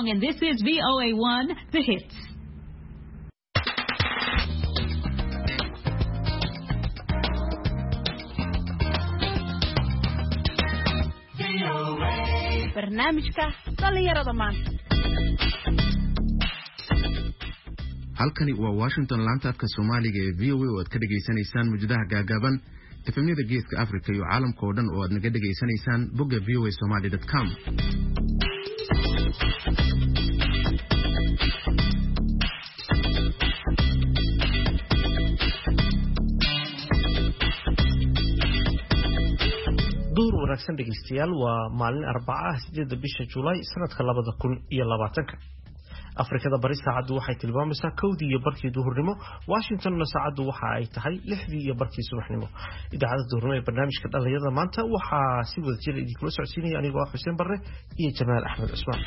Armstrong, and this is VOA1, The Hits. barnaamijka dhalinyarada maanta. halkani waa Washington laanta afka Soomaaliga ee VOA oo aad ka dhageysanaysaan muujadaha gaagaaban efemyada geeska Afrika iyo caalamka oo dhan oo aad naga dhageysanaysaan bogga voasomali.com. duur wanaagsan dhegeystayaal waa maalin Arbaca 8 bisha July sanadka 2020 Afrikada bari saacadu waxay tilmaamaysaa 1:00 duhurnimo Washingtonna saacadu waxa ay tahay 6:00 subaxnimo idaacada duhurnimo ee barnaamijka dhalinyarada maanta waxa si wada jir idinkula socodsiinaya anigoo Xuseen Barre iyo Jamaal Axmed Cusmaan.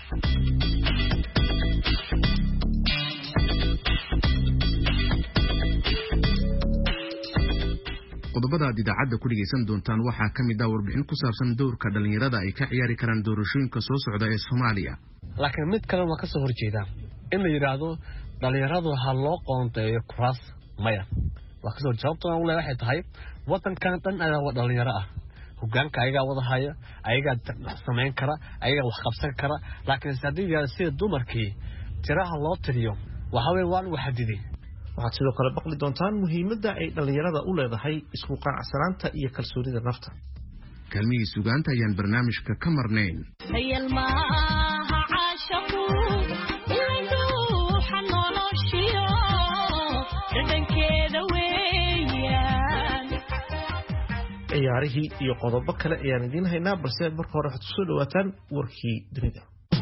qodobada idaacada ku dhageysan doontaan waxaa kamid ah warbixin ku saabsan doorka dhalinyarada ay ka ciyaari karaan doorashooyinka soo socda ee Soomaaliya. laakiin mid kale ma ka soo horjeeda in la yiraahdo dhalinyaradu ha loo qoonteeyo kuraas maya wax soo jawaabtuna u leeyahay tahay wadankan dhan ayaa wada dhalinyaro ah hogaanka ayaga wada haya ayaga sameyn kara ayaga wax qabsan kara laakiin saddeed sida dumarkii tiraha loo tiriyo waxa weey waan waxadidi waxaad sidoo kale baqli doontaan muhiimadda ay dhalinyarada u leedahay isku qanacsanaanta iyo kalsoonida nafta. kalmihii sugaanta ayaan barnaamijka ka marnayn. ciyaarihii iyo qodobo kale ayaan idiin haynaa balse marka hore waxaad soo dhawaataan warkii dunida.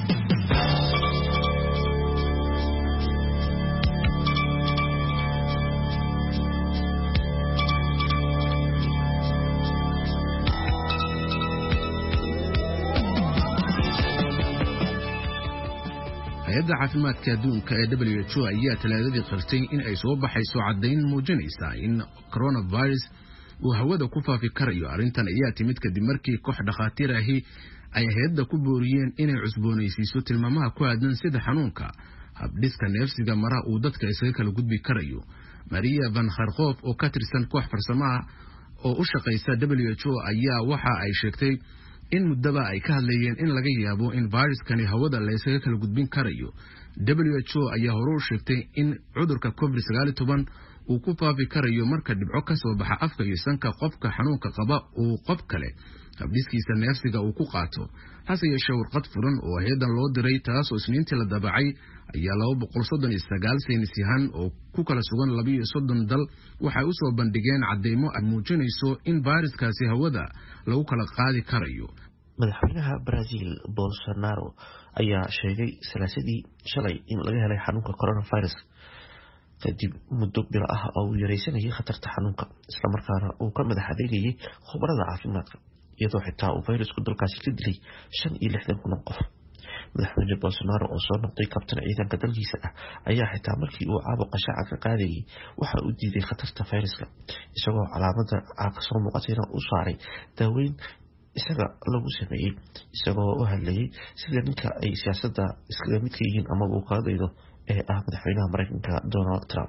hay'adda caafimaadka adduunka ee WHO ayaa talaadadii qirtay in ay soo baxayso caddayn muujinaysa in coronavirus uu hawada ku faafi karayo. arrintan ayaa timid kadib markii koox dhakhaatiir ahi ay hay'adda ku booriyeen inay cusboonaysiiso tilmaamaha ku aadan sida xanuunka habdhiska neefsiga mara uu dadka isaga kala gudbi karayo. Maria van Kharkhof oo ka tirsan koox farsamaha oo u shaqeysa WHO ayaa waxa ay sheegtay in muddaba ay ka hadlayeen in laga yaabo in viruskani hawada la isaga kala gudbin karayo. WHO ayaa hore u sheegtay in cudurka COVID-19 uu ku faafi karayo marka dhibco ka soo baxa afka iyo sanka qofka xanuunka qaba uu qof kale habdhiskiisa neefsiga uu ku qaato. hase yeeshee warqad furan oo hay'adan loo diray taasoo Isniintii la daabacay ayaa 239 saynisyahan oo ku kala sugan 32 dal waxay u soo bandhigeen cadeymo ay muujinayso in viruskaasi hawada lagu kala qaadi karayo. madaxweynaha Brazil Bolsonaro ayaa sheegay salaasadii shalay in laga helay xanuunka coronavirus kadib muddo bil ah oo uu yareysanayay khatarta xanuunka isla markaana uu ka madax adeegayay khubarada caafimaadka iyadoo xitaa uu virusku dalkaasi ka dilay 65,000 qof. madaxweyne Bolsonaro oo soo noqday kabtan ciidanka dalkiisa ah ayaa xitaa markii uu caabuqa shaaca ka qaadayay waxa uu diiday khatarta viruska isagoo calaamada ka soo muuqatayna u saaray daaweyn isaga lagu sameeyay isagoo u hadlayay sida ninka ay siyaasadda iskaga mid ka yihiin ama uu qaadaydo ee ah madaxweynaha Mareykanka Donald Trump.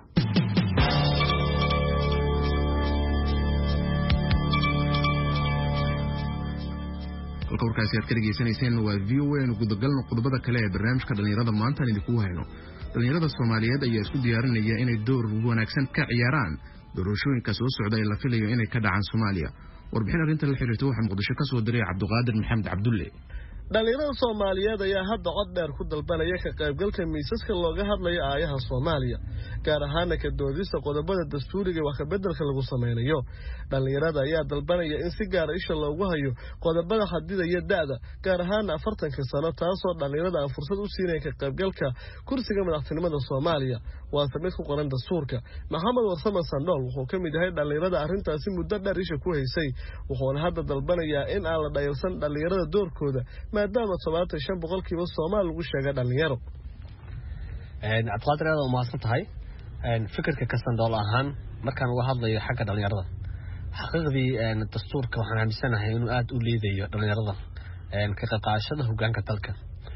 warkaasi aad ka dhageysanayseen waa VOA gudagalno qodobada kale ee barnaamijka dhalinyarada maanta idinku hayno. dhalinyarada Soomaaliyeed ayaa isku diyaarinaya inay door wanaagsan ka ciyaaraan doorashooyinka soo socda ee la filayo inay ka dhacaan Soomaaliya. warbixin arrintan la xiriirta waxaa Muqdisho ka soo diray Cabduqaadir Maxamed Cabdulle. dhalinyarada Soomaaliyeed ayaa hadda cod dheer ku dalbanaya ka qaybgalka miisaska looga hadlayo aayaha Soomaaliya gaar ahaan ka doodista qodobada dastuuriga wax ka bedelka lagu sameeyo. dhalinyarada ayaa dalbanaya in si gaar ah isha loogu hayo qodobada xadidaya da'da gaar ahaan 40 sano taasoo dhalinyarada aan fursad u siinay ka qaybgalka kursiga madaxtinimada Soomaaliya. waa mid ku qoran dastuurka. Maxamed Warsame Sandhool wuxuu ka mid yahay dhalinyarada arrintaasi muddo dheer isha ku haysay wuxuuna hadda dalbanayaa in aan la dhayalsan dhalinyarada doorkooda maadaama 75% Soomaali lagu sheegay dhalinyaro. Cabduqaadir aad u mahadsan tahay. fikirka ka Sandhool ahaan markaan uga hadlayo xagga dhalinyarada xaqiiqdii dastuurka waxaan aaminsanahay inuu aad u liidayo dhalinyarada ka qaybqaadashada hogaanka dalka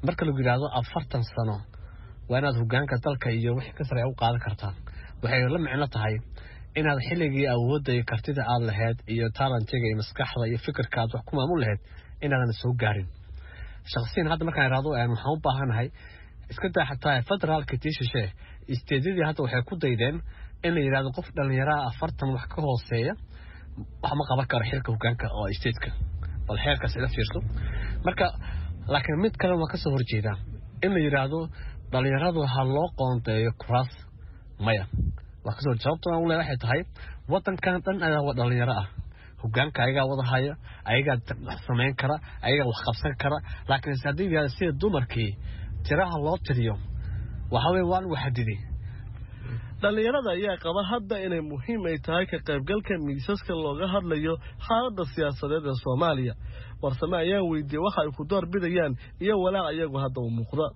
marka lagu yiraahdo 40 sano waa inaad hoggaanka dalka iyo wixii ka sareeya u qaadan kartaa waxay la macno tahay inaad xilligii awoodda iyo kartida aad lahayd iyo talentiga iyo maskaxda iyo fikirka aad wax ku maamul lahayd inaadan soo gaarin shakhsiyan hadda markaan iraado waxaan u baahanahay iska daa xataa federaalka tiishishe isteedadii hadda waxay ku daydeen in la yiraahdo qof dhalinyaro 40 wax ka hooseeya wax ma qaban karo xilka hoggaanka oo isteedka bal xeerkaas ila fiirso marka laakiin mid kale waa ka soo horjeeda in la yiraahdo dhalinyaradu ha loo qoonteeyo kuraas maya wax ka soo jawaabtana u leeyahay tahay wadankan dhan ayaa wada dhalinyaro ah hoggaanka ayaga wada haya ayaga sameyn kara ayaga wax qabsan kara laakiin saddeed sida dumarkii tiraha loo tiriyo waxa way waan waxadidi dhalinyarada ayaa qaba hadda inay muhiim ay tahay ka qaybgalka miisaska looga hadlayo xaaladda siyaasadeed ee Soomaaliya warsame ayaa weydiiyay waxa ay ku door bidayaan iyo walaac ayagu hadda u muuqda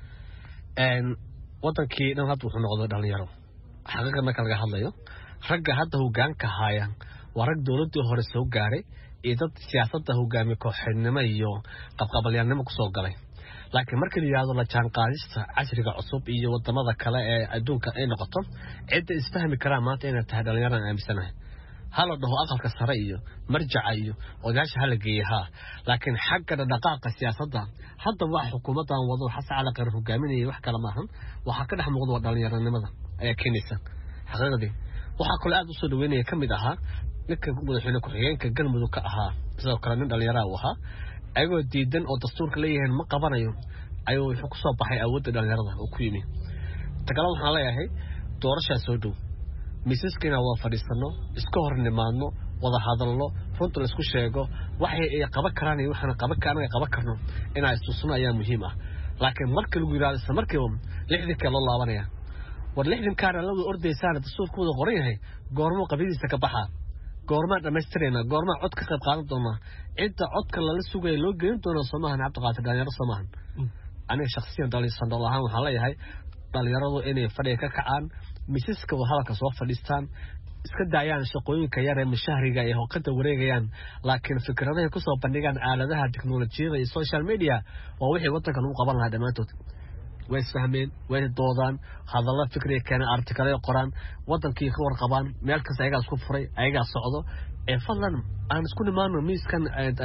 wadankii dhan hadda wuxuu noqday dhalinyaro xaqiiqada marka laga hadlayo ragga hadda hoggaanka haya waa rag dawladii hore soo gaaray iyo dad siyaasadda hoggaamiye kooxnimo iyo qabqabalyaanimo ku soo galay laakiin marka la yiraahdo la jaan qaadista casriga cusub iyo wadamada kale ee adduunka ay noqoto cid isfahmi kara maanta inay tahay dhalinyaro aaminsanahay hala dhaho aqalka sare iyo marjaca iyo odaasha hala geeyaha laakiin xagga dhaqaaqa siyaasadda hadda wax xukuumadan wado xasan cali qar hogaaminaya wax kala maahan waxa ka dhex muuqda dhalinyaronimada ayaa keenaysa xaqiiqadii waxa kale aad u soo dhaweynaya kamid aha ninka madaxweyne ku-xigeenka galmudug ka ahaa sidoo kale nin dhalinyaro u ahaa ayagoo diidan oo dastuurka leeyahay ma qabanayo ayuu wuxuu ku soo baxay awoodda dhalinyarada oo ku yimi tagala waxaan leeyahay doorasho soo dhow miisaskina waa fadhiisano iska hor nimaadno wada hadalno runta la isku sheego waxay ay qaban karaan iyo waxaan qaban karno inay istusno ayaa muhiim ah laakiin marka lagu yiraahdo isla markiiba 60 kale loo laabanaya war 60 kaana lagu ordaysaan dastuurkooda qoran yahay goormo qabidiisa ka baxa goorma dhameystirayna goorma cod ka qayb qaadan doona inta codka la sugay loo geyn doono Soomaaliya Cabdiqaadir dhalinyaro Soomaaliya aniga shakhsiyan dhalinyaro ahaan waxaan leeyahay dhalinyaradu inay fadhiga ka kacaan miisaska halka soo fadhiistaan iska daayaan shaqooyinka yar ee mashahriga iyo hawqada wareegayaan laakiin fikradaha ku soo bandhigaan aaladaha tiknoolajiyada iyo social media waa wixii wadanka lagu qaban lahaa dhamaantood way isfahmeen way doodaan hadalla fikriga kana artikale qoraan wadankii ka warqabaan meel kasta ayaga isku furay ayaga socdo ee fadlan aan isku nimaano miiskan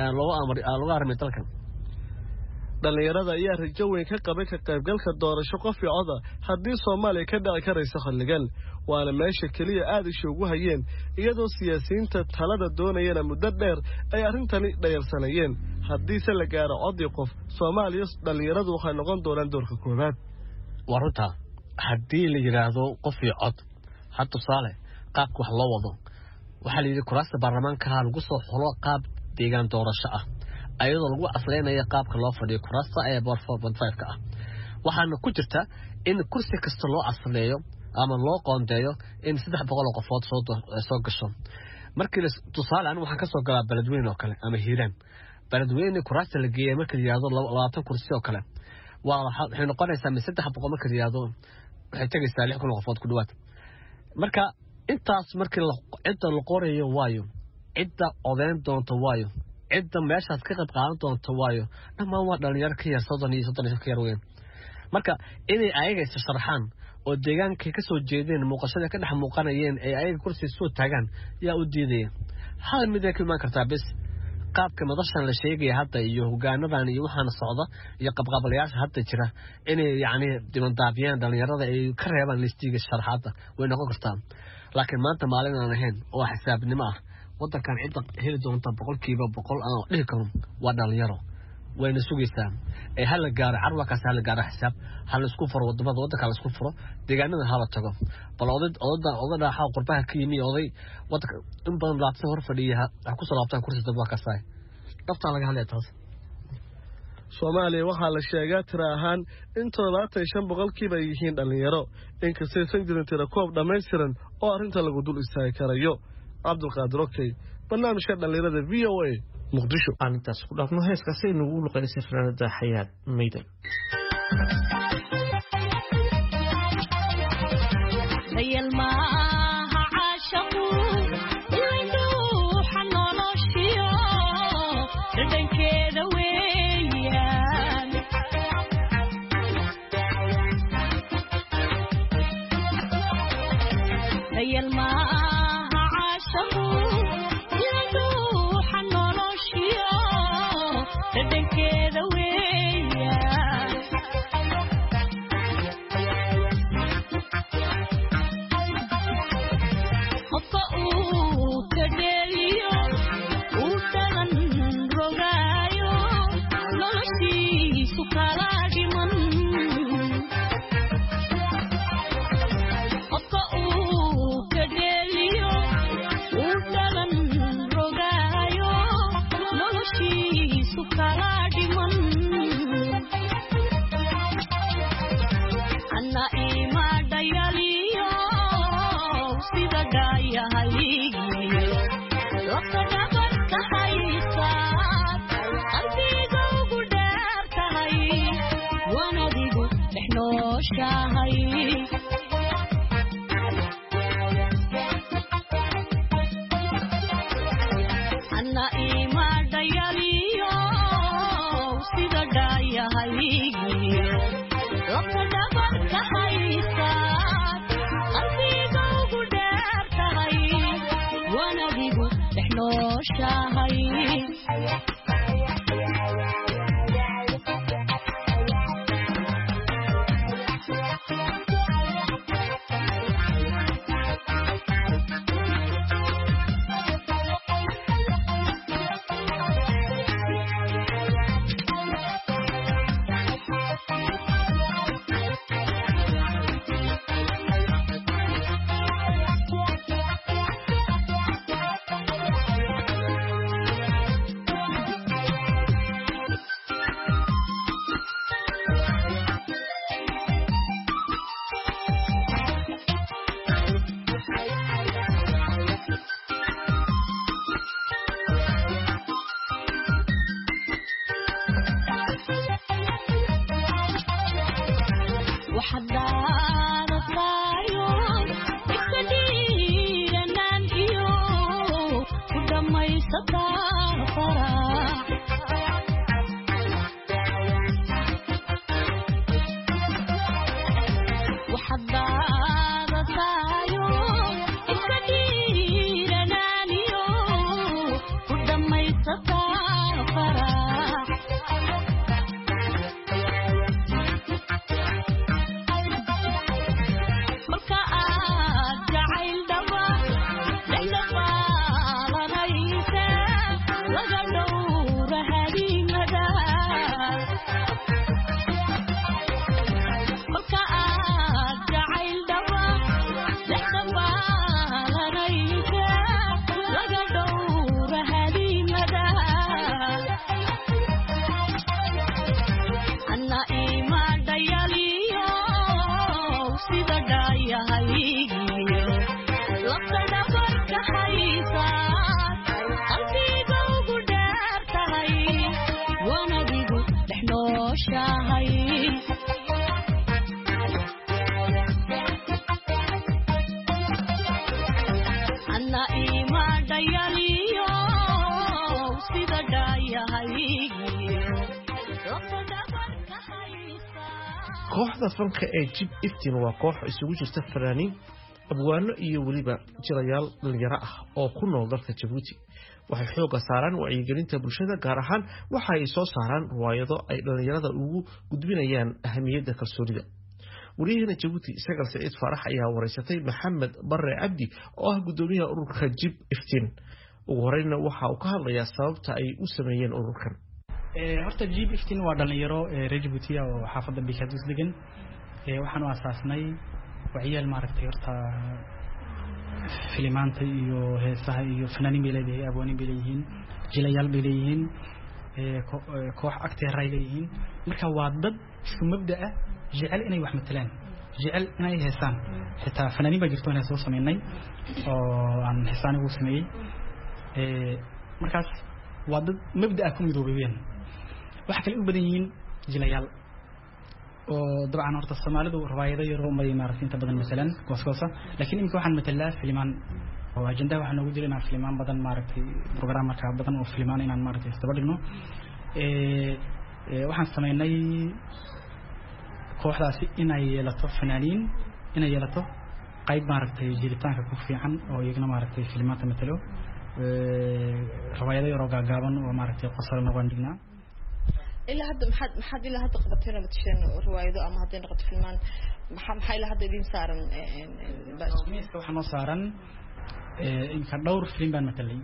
loo armay dalkan dhalinyarada ayaa rajo weyn ka qabay ka qaybgalka doorasho qof iyo cod haddii Soomaaliya ka dhici karayso xilligan waana meesha kaliya aad ishugu hayeen iyadoo siyaasiyiinta talada doonayeen muddo dheer ay arrintani dhayalsanayeen haddii se la gaaro cod iyo qof Soomaaliya dhalinyaradu waxay noqon doonaan doorka koobaad waruta haddii la yiraahdo qof iyo cod hadda saale qaabka wax loo wado waxa la yiri kuraasta baarlamaanka lagu soo xulo qaab deegaan doorasho ah ayadoo lagu asleenayo qaabka loo fadhiyo kuraasta ee 4.5 ka ah waxaana ku jirta in kursi kasta loo asleeyo ama loo qoondeeyo in 300 qofood soo gasho markii la tusaale aan waxaan ka soo galaa beledweyne oo kale ama hiiraan beledweyne kuraasta la geeyay markii la yiraahdo 20 kursi oo kale waxay noqonaysaa 300 markii la yiraahdo waxay tagaysaa 6 qofood ku dhawaad marka intaas markii cidda la qorayo waayo cidda odeyn doonto waayo cidda meeshaas ka qayb qaadan doonto waayo dhammaan waa dhalinyaro ka yar 30 ka yar weyn marka inay ayaga is sharaxaan oo deegaanka ka soo jeedeen muuqashada ka dhex muuqanayeen ee ayaga kursi soo taagaan yaa u diiday hal mid ay ku iman kartaa bas qaabka madashan la sheegay hadda iyo hogaanadan iyo waxaan socda iyo qabqabalayaasha hadda jira inay yaani dimandaabiyaan dhalinyarada ay ka reebaan listiga sharaxaada way noqon kartaa laakiin maanta maalin aan ahayn oo xisaabnimo ah wadankan cid heli doonta 100% aan dhihi karo waa dhalinyaro wayna sugaysaa ee hal gaar carwa ka sahal gaar xisaab hal isku furo wadamada wadanka la isku furo deegaanada hala tago bal odada xaq qurbaha ka yimi oday wadanka in badan laabsan hor fadhiya wax ku soo laabtaan kursi dad ka saay dafta laga hadlay taas Soomaaliya waxa la sheegaa tira ahaan in 75% ay yihiin dhalinyaro inkastoo san jirin tira koob dhameystiran oo arinta lagu dul istaagi karayo Cabdiqaadir Okey barnaamijka dhalinyarada VOA Muqdisho aan intaas ku dhaafno heeskaasi nagu luqaynaysa fanaanada Xayaat Maydan dhexnooshahay anna imaadayaliyo sida dhaayahaygii labta dhabarka haysa qalbiga ugu dheer tahay wanadigu dhexnooshahay kooxda fanka ee Jib Iftiin waa koox isugu jirta fanaaniin abwaano iyo waliba jirayaal dhalinyaro ah oo ku nool dalka Djibouti waxay xooga saaraan wacyigelinta bulshada gaar ahaan waxa ay soo saaraan riwaayado ay dhalinyarada ugu gudbinayaan ahamiyadda kalsoonida wariyaha Djibouti Sagal Saciid Farax ayaa wareysatay Maxamed Barre Abdi oo ah gudoomiyaha ururka Jib Iftiin ugu horeyna waxa uu ka hadlayaa sababta ay u sameeyeen ururkan horta Jib Iftiin waa dhalinyaro reer Djibouti oo xaafadda Bikadus degan waxaan u asaasnay wacyigelin maaragtay horta filimaanta iyo heesaha iyo fanaaniin bay leedahay abwaaniin bay leeyihiin jilayaal bay leeyihiin koox actor ay leeyihiin marka waa dad isku mabda ah jecel inay wax matalaan jecel inay heesaan xitaa fanaaniin baa jirto inay soo sameynay oo aan heesaan ugu sameeyay markaas waa dad mabda ah ku midoobeen waxa kale u badan yihiin jilayaal oo dabcan horta Soomaalidu riwaayado yar oo may maaragtay inta badan midalan goosgoosa laakiin imika waxaan matalaa filimaan oo ajenda waxaan ugu dirinaa filimaan badan maaragtay program marka badan oo filimaan inaan maaragtay isdaba dhigno waxaan sameynay kooxdaasi inay yeelato fanaaniin inay yeelato qayb maaragtay jiritaanka ku fiican oo iyagana maaragtay filimaanta matalo riwaayado yar oo gaagaaban oo maaragtay qosol noqon dhignaa إلا هذا محد إلا هذا قبضتنا بتشين روايده أما هذين قبض فيلمان محل هذا يدين سارن بس ميس كوحنا سارن إن كان دور فيلم بان مثلي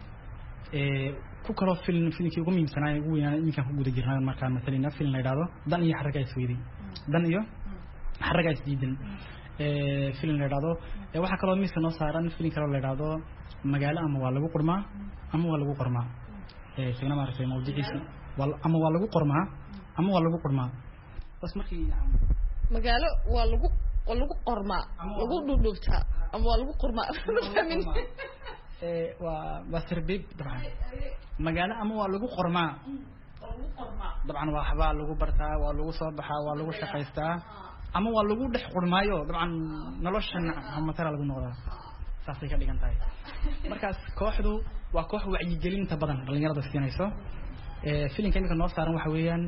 كوكرو فيلم كي يقوم يمسنا يقول يعني إن كان هو جودة جرنا مكان مثلي نفس فيلم نيداله دان يحرك يسويدي دان إيوه حرك يسديدن فيلم نيداله واحد كلام ميس كنا سارن فيلم كلام نيداله مجال أما والله قرما سينا ما رأي موضوعي أما والله قرما بس ما في مجاله والله قرما لقو دودوتا أما والله قرما فهمين وبصير بيب طبعا مجاله أما والله قرما dabcan waa waxbaa lagu bartaa waa lagu soo baxaa waa lagu shaqaystaa ama waa lagu dhex qurmaayo dabcan noloshan matara lagu noqdaa saasay ka dhigan tahay markaas kooxdu waa koox wacyigelinta badan dhalinyarada siinayso filimka imika noo saaran waxa weeyaan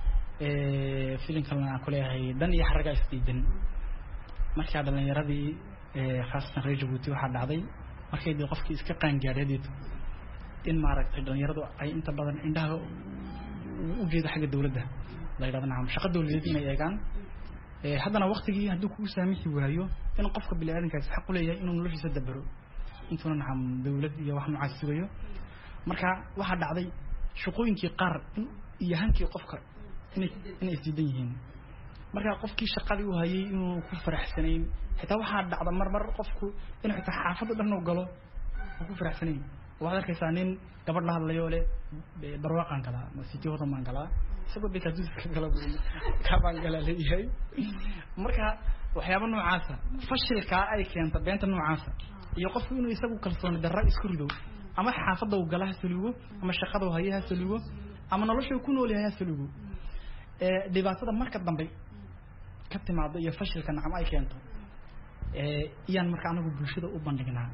filimkan aan ku leeyahay dan iyo xaraga isdiidan markaa dhalinyaradii khaasatan reer Jabuuti waxaa dhacday markay qofkii iska qaangaareedid in maaragtay dhalinyaradu ay inta badan indhaha u jeedo xagga dawladda la yiraahdo shaqo dawladeed inay eegaan haddana waqtigii hadduu kugu saamixi waayo in qofka bini'aadankaas xaq u leeyahay inuu noloshiisa dabaro intuuna dawlad iyo wax noocaas sugayo marka waxaa dhacday shaqooyinkii qaar iyo hankii qofka inay isdiidan yihiin marka qofkii shaqadii uu hayay inuu ku faraxsanayn xitaa waxaa dhacda marmar qofku inuu xitaa xaafadda dhan u galo ku faraxsanayn waxaad arkaysaa nin gabadh la hadlayo leh barwaaqan kala ma siti wada maan kala isagoo bika duuska kala kabaan kala leeyahay marka waxyaabo noocaas fashilka ay keenta beenta noocaas iyo qofku inuu isagu kalsoon darra isku rido ama xaafadda uu galaha saligo ama shaqada uu hayaha saligo ama nolosha ku nool yahay saligo dhibaatada marka dambe ka timaado iyo fashilka nacam ay keento iyaan marka anagu bulshada u bandhignaa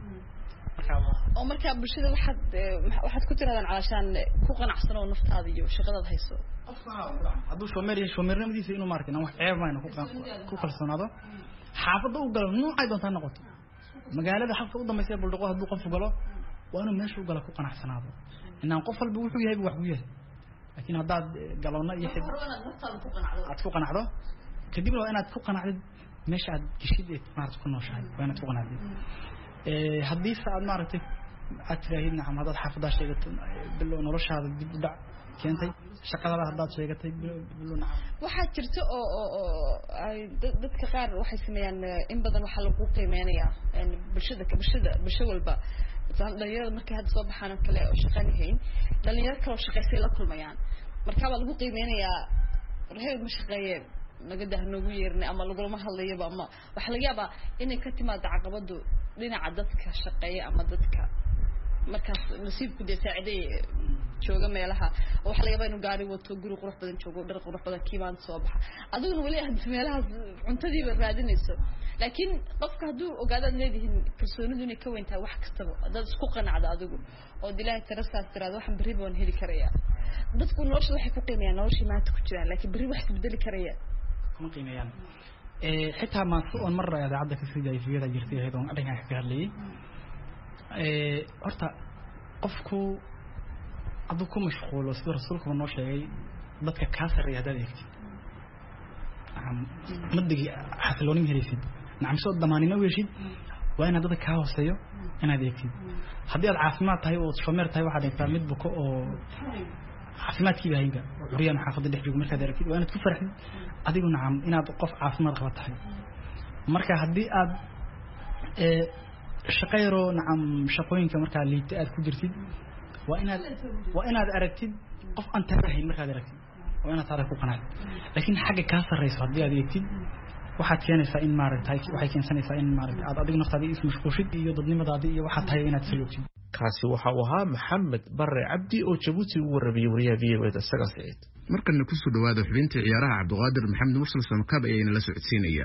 oo marka bulshada waxaad ku tiraadaan calashaan ku qanacsan oo naftaada iyo shaqadaad hayso hadduu shoomeernimadiisa inuu maarkin wax ceeb mayna ku kalsoonaado xaafadda u galo noocay doontaa noqoto magaalada xalka u dambaysa buldhaqo hadduu qof galo waa inuu meesha u galo ku qanacsanaado inaan qof walba wuxuu yahay wax ku yahay laakiin haddaad galowna iyo aad ku qanacdo kadibna waa inaad ku qanacdid meesha aad geshid maarad ku nooshahay waa inaad ku qanacdid haddii aad maaragtay aad tiraahid nacam haddaad xaafaddaa sheegato bilow noloshaada dib u dhac keentay shaqadada haddaad sheegatay bilow nacam waxaa jirta oo dadka qaar waxay sameeyaan in badan waxaa lagu qiimeynayaa bulsho walba dhalinyarada markay hadda soo baxaan kale oo shaqan hayn dhalinyaro kale oo shaqaysay la kulmayaan marka waa lagu qiimeynayaa reer ma shaqeeye naga dah noogu yeernay ama laguma hadlayaba ama waxa laga yaabaa inay ka timaado caqabadu dhinaca dadka shaqeeya ama dadka markaas nasiibku dee saaciday jooga meelaha waxa laga yaabaa inuu gaari wato guri qurux badan joogo dhar qurux badan kiimaan soo baxa adiguna wali aad meelahaas cuntadiiba raadinayso laakiin qofka hadduu ogaadaad leedihiin kalsoonidu inay ka weyn tahay wax kastaba haddaad isku qanacdo adigu oo ilaahay tarasaas tiraado waxaan berri baan heli karayaa dadku nolosha waxay ku qiimeeyaan noloshii maanta ku jiraan laakiin berri wax isbedeli karaya kuma qiimeeyaan xitaa maanta oon mar idaacadda ka sii daayifiyada jirtay ahayd oon arrinkaa ka hadlayay horta qofku hadduu ku mashquulo sida rasuulkuba noo sheegay dadka kaa sarreeya haddaad eegtid madigi xasiloonin helaysid nacam soo damaanina u heshid waa inaad dadka kaa hooseeyo inaad eegtid haddii aad caafimaad tahay oo shomeer tahay waxaad eegtaa mid buko oo caafimaadkiiba haynba guriyaan xaafadda dhex joogo markaad aragtid waa inaad ku farxid adigu nacam inaad qof caafimaad qaba tahay marka haddii aad shaqayro nacam shaqooyinka markaa liita aad ku jirtid waa inaad aragtid qof aan tarahayn markaad aragtid waa inaad taada ku qanacid laakiin xagga kaa sarreyso haddii aad eegtid waxaad keenaysaa in maaragtay waxay keensanaysaa in maaragtay aad adigu naftaadii ismashquushid iyo dadnimadaadii iyo waxaad tahay inaad saloogtid kaasi waxa uu ahaa maxamed bare cabdi oo Jabuuti ugu warramiyay wariyaha VOAda sagaal saacadood markana ku soo dhawaada xubinta ciyaaraha Cabdiqaadir Maxamed Mursal Samakaab ayayna la socodsiinaya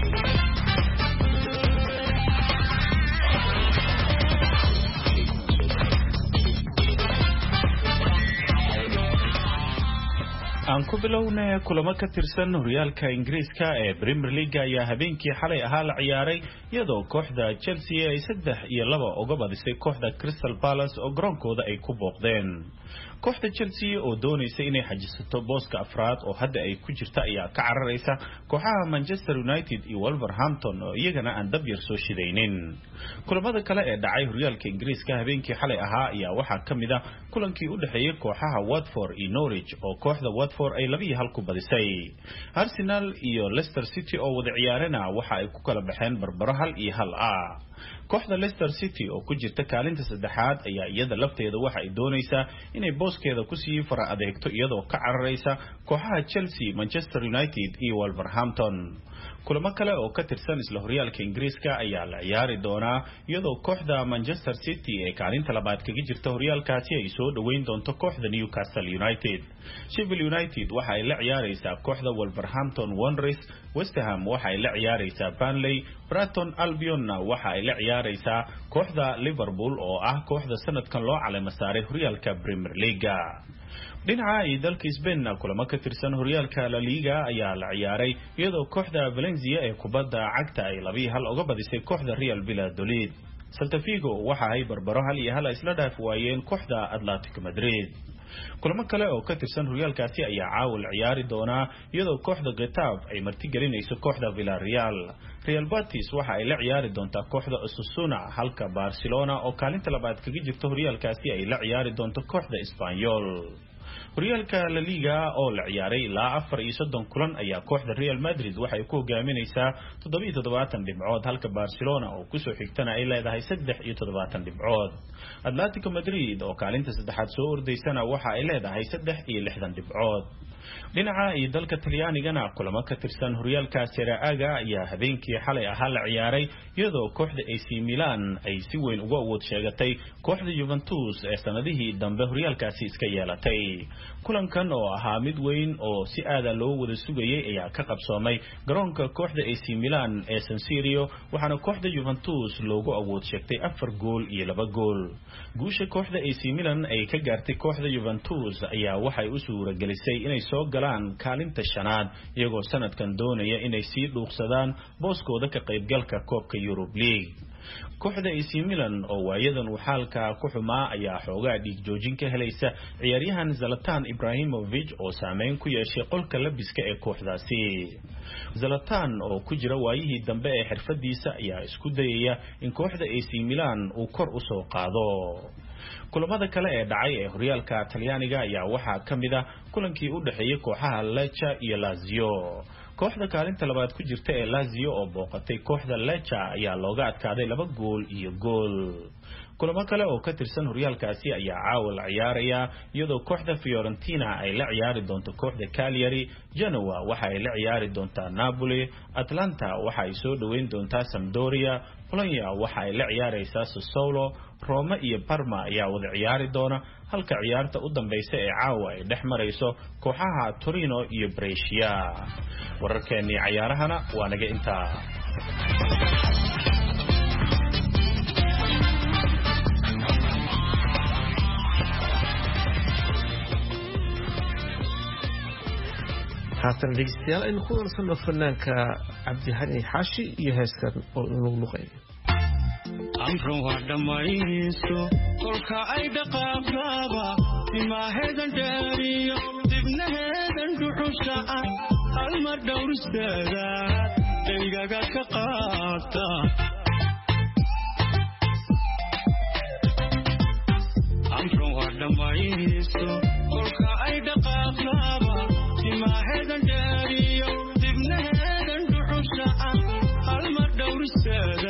aan ku bilownay kulamo ka tirsan horyaalka Ingiriiska ee Premier League ayaa habeenkii xalay ahaa la ciyaaray iyadoo kooxda Chelsea ay 3-2 uga badisay kooxda Crystal Palace oo garoonkooda ay ku booqdeen kooxda Chelsea oo doonaysa inay xajisato booska afraad oo hadda ay ku jirta ayaa ka cararaysa kooxaha Manchester United iyo Wolverhampton oo iyagana aan dab yar soo shidaynin kulamada kale ee dhacay horyaalka Ingiriiska habeenkii xalay ahaa ayaa waxaa kamid ah kulankii u dhaxeeyay kooxaha Watford iyo Norwich oo kooxda Watford ay 2-1 ku badisay Arsenal iyo Leicester City oo wada ciyaarana waxa ay ku kala baxeen barbaro 1-1 kooxda Leicester City oo ku jirta kaalinta saddexaad ayaa iyada lafteeda waxa ay doonaysaa inay booskeeda ku sii fara adeegto iyadoo ka cararaysa kooxaha Chelsea, Manchester United iyo Wolverhampton kulamo kale oo ka tirsan isla horyaalka Ingiriiska ayaa la ciyaari doonaa iyadoo kooxda Manchester City ee kaalinta labaad kaga jirta horyaalkaasi ay soo dhaweyn doonto kooxda Newcastle United. Sheffield United waxa ay la ciyaareysaa kooxda Wolverhampton Wanderers, West Ham waxa ay la ciyaareysaa Burnley, Brighton Albion waxa ay la ciyaareysaa kooxda Liverpool oo ah kooxda sanadkan loo caleema saaray horyaalka Premier League. dhinaca dalka Spain kulamo ka tirsan horyaalka La Liga ayaa la ciyaaray iyadoo kooxda Valencia ee kubadda cagta ay 2-1 uga badisay kooxda Real Valladolid. Celta Vigo waxa ay barbaro 1-1 isla dhaaf waayeen kooxda Atletico Madrid. kulamo kale oo ka tirsan horyaalkaasi ayaa caawil ciyaari doona iyadoo kooxda Getafe ay martigelinayso kooxda Villarreal. Real Betis waxa ay la ciyaari doontaa kooxda Osasuna halka Barcelona oo kaalinta labaad kaga jirta horyaalkaasi ay la ciyaari doonto kooxda Espanyol. horyaalka La Liga oo la ciyaaray ilaa 34 kulan ayaa kooxda Real Madrid waxay ku hogaaminaysaa 77 dhibcood halka Barcelona oo ku soo xigtana ay leedahay 73 dhibcood. Atletico Madrid oo kaalinta saddexaad soo ordaysana waxa ay leedahay 63 dhibcood. dhinaca dalka Talyaanigana kulamo ka tirsan horyaalka Serie A ayaa habeenkii xalay ahaa la ciyaaray iyadoo kooxda AC Milan ay si weyn uga awood sheegatay kooxda Juventus ee sanadihii dambe horyaalkaasi iska yeelatay. kulankan oo ahaa mid weyn oo si aad loo wada sugayay ayaa ka qabsoomay garoonka kooxda AC Milan ee San Siro waxaana kooxda Juventus loogu awood sheegtay 4 gool iyo 2 gool. guusha kooxda AC Milan ay ka gaartay kooxda Juventus ayaa waxay u suuragelisay inay soo galaan kaalinta shanaad iyagoo sanadkan doonaya inay sii dhuuqsadaan booskooda ka qaybgalka koobka Europe League. kooxda AC Milan oo waayadan uu xaalka ku xumaa ayaa xoogaa dhiig joojin ka helaysa ciyaaryahan Zlatan Ibrahimovic oo saameyn ku yeeshay qolka labiska ee kooxdaasi. Zlatan oo ku jira waayihii dambe ee xirfadiisa ayaa isku dayaya in kooxda AC Milan uu kor u soo qaado. kulamada kale ee dhacay ee horyaalka Talyaaniga ayaa waxaa kamid ah kulankii u dhaxeeyay kooxaha Lecce iyo Lazio. kooxda kaalinta labaad ku jirta ee Lazio oo booqatay kooxda Lecce ayaa looga adkaaday 2 gool iyo gool. kulamo kale oo ka tirsan horyaalkaasi ayaa caawil ciyaaraya iyadoo kooxda Fiorentina ay la ciyaari doonto kooxda Cagliari, Genoa waxa ay la ciyaari doontaa Napoli, Atlanta waxa ay soo dhaweyn doontaa Sampdoria, Bologna waxa ay la ciyaaraysaa Sassuolo, Roma iyo Parma ayaa wada ciyaari doona halka ciyaarta u dambaysa ee caawa ay dhex marayso kooxaha Torino iyo Brescia. wararkeeni ciyaarahana waa naga intaa. haatan dhegeystayaal aynu ku warsanno fanaanka Cabdihani Xaashi iyo heeskan oo inuu luqeeyo. amron waa dhamayso kolka ay dhaqaaqaba imaaheedan dheeriyo dibnaheedan dhuxusha hal mar dhowristeeda dhaygaga ka qaata. amron waa dhamayso kolka ay dhaqaaqaba imaaheedan dheeriyo dibnaheedan dhuxusha hal mar dhowristeeda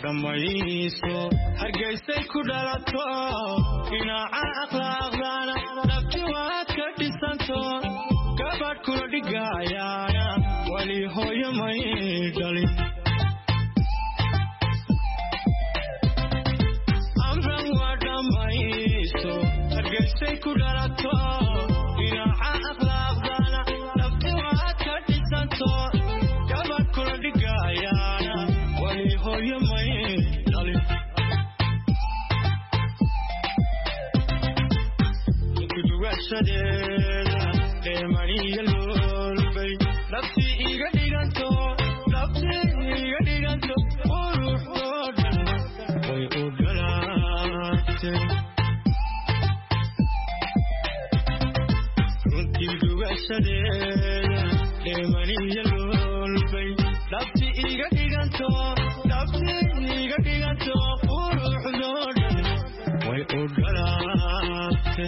dhamayso hargeysay ku dhalato dhinaca akhlaaqdana dhabti waad ka dhisanto gabadh kula dhigayaana wali hooyo may dhalin amran waa dhamayso hargeysay ku dhalato dhinaca akhlaaqdana dhabti waad ka dhisanto gabadh kula dhigayaana wali hooyo may dhalin dugashadeeda deemaniya loolbay nafti iga dhiganto quruxdoo dhan way u dhalaatay runtii dugashadeeda deemaniya loolbay nafti iga dhiganto quruxdoo dhan way u dhalaatay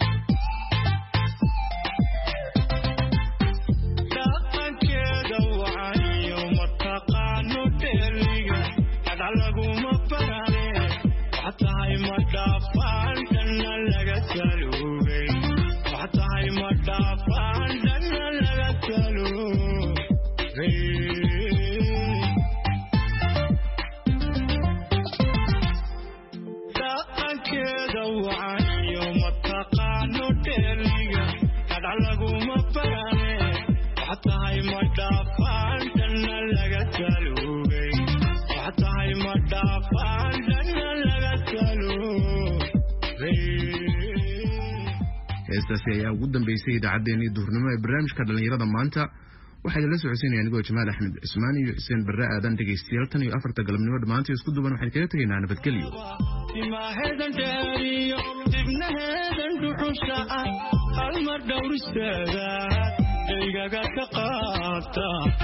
heestaasi ayaa ugu dambeysay idaacaddeenii duhurnimo ee barnaamijka dhallinyarada maanta waxaa idinla socodsiinaya anigoo jamaal axmed cismaan iyo xuseen barre aadan dhegaystayaal tan iyo 4 galabnimo dhammaantii isku duban waxaan kaga tegaynaa nabadgelyo timaaheedan dheeriyo dibnaheedan dhuxusha ah hal mar dhowristeeda dhaygaga ka qaata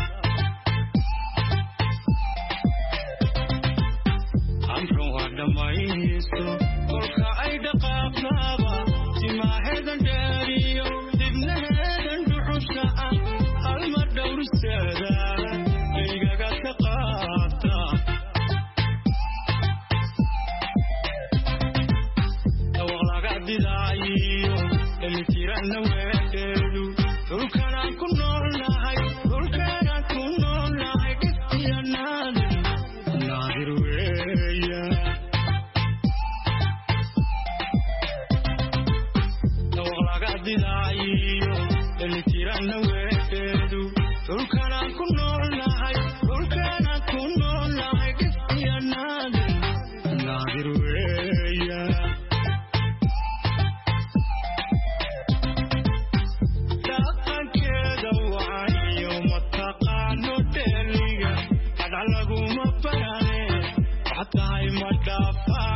amran waa dhamayso kolka ay dhaqaaqdaaba timaaheedan dheeriyo dibnaheedan dhuxusha ah hal mar dhowristeeda dhaygaga ka qaata dawaq laga didaayiyo dhelitiranna weedheedu dhulkanaan ku noolnahay dhiftiya naadir weeya dawaq laga didaayiyo dhelitiranna weedheedu dhulkanaan ku noolnahay dhiftiya naadir weeya dhaqankeeda waaniyo mataqaano dheeliga hadha laguma barane waxtahay ma dhaafaa